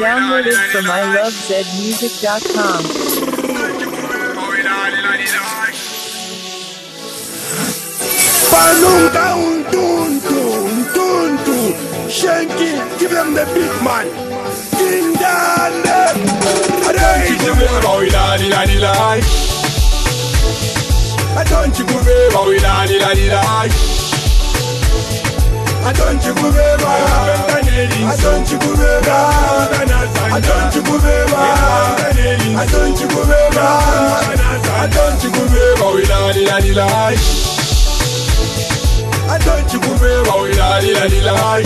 Downloaded from ilovezmusic.com. Panunga tuntu. Shanky, give them the big man. King Dan. I don't you go away, daddy. I don't you go away, daddy. I don't you go away, I don't you go away, I don't you go away, I don't you go away, I don't you go away, daddy. I don't you go away, daddy.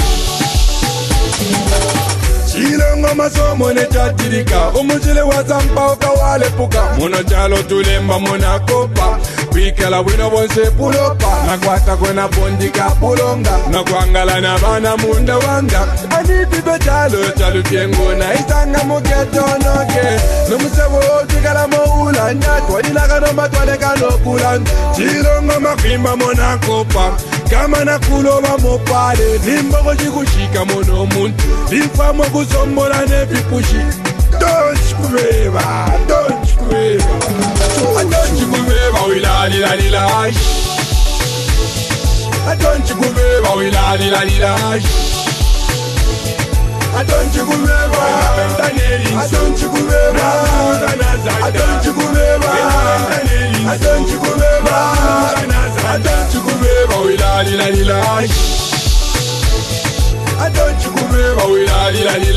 Chilongo masomo ne chatirika umujile wazampa ukawale puka Muno chalo tulemba muna kopa Wikela wino bonse pulopa Nakwata kwena bondika pulonga Nakwangala na bana munda wanga Anipibe chalo piengo na isanga muketo noke Numusewo tikala moula Nyatwa ilaka nomba twaleka no kulan Chilongo makimba muna kopa Kama na kuloba mopale Nimbogo jikushika mono muntu Nifamo kuzombola nevipushi Don't you forever I don't you forever we la I don't you forever we la I don't you forever I don't you forever I don't you forever I don't you forever I don't you forever we la I don't you forever we la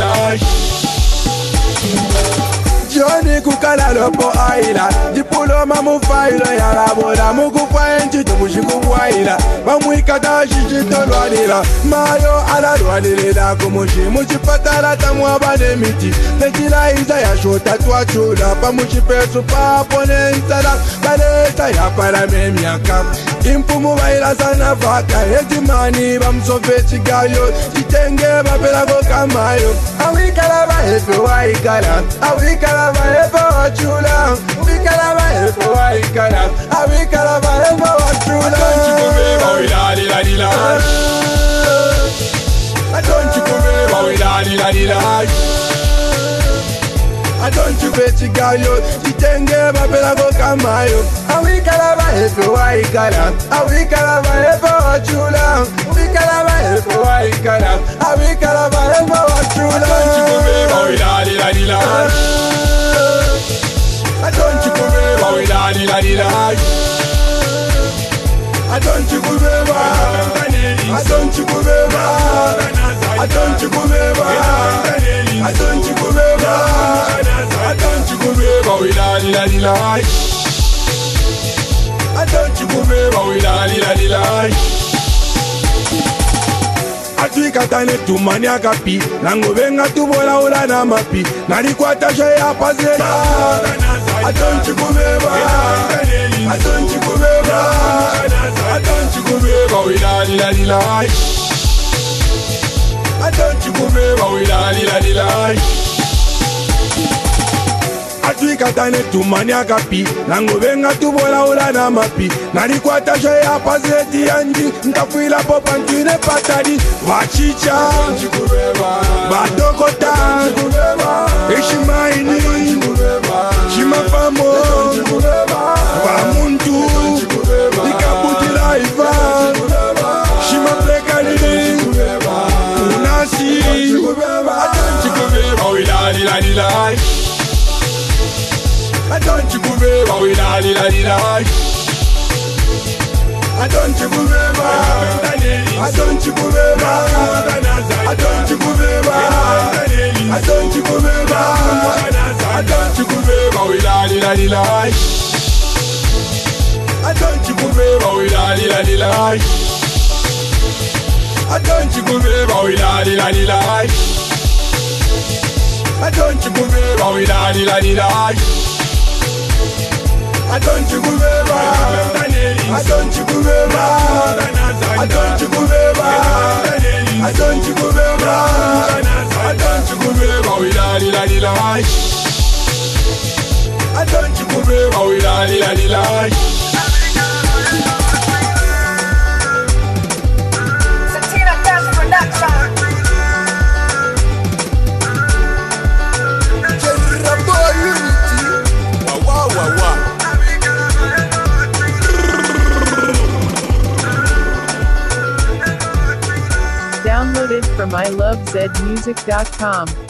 Johnny kukala lopo aila Diploma mufaila ya labola Mukufa enchi tumushiku waila Mamuika tashi lwadila Mayo ala lwadilila kumushi Muchipatala tamuaba nemiti Netila iza ya shota tuachula Pamushipesu papone nsala Baleta ya para memiaka Impumu baila sana faka Etimani bamsofechi gayo Chitenge bapela kokamayo Awikala bahefe waikala Awikala bahefe wachula Awikala bahefe waikala Awikala bahefe wachula I don't you go away, I don't you go away, I don't you bechi gayo Chitenge bapela kokamayo Awikala bahefe waikala Awikala bahefe wachula Awikala bahefe waikala Awikala bahefe wachula I don't you go away, I don't you go away, I don't you go away, I don't you go away, I don't you go away, I don't you go away, I don't you go away, I don't you go away, Atwikatane tumani akapi Nango venga tubola ula na mapi Nalikwata shaya pazela I don't you go away, I don't you go away, I don't you go away, I don't you go away, Atwikatane tumani akapi Nango venga tubola ula na mapi Nalikwata shaya pazeti yanji Nkafuila popa ntine patadi Wachicha Badokota Ishimaini Shimafamo Bamuntu Ikabuti laifa Shimaplekali Unasi I don't you go away, I don't you go away, I don't you go away, I don't you go away, I don't you go away, I don't you go away, I don't you go away, I don't you go away, I don't you go away, I don't you go away, I don't you go away, I don't you go away, I don't you go away, I don't you go away, I don't you go away, I don't you go away, Satina Dance Production. Downloaded from ilovezmusic.com.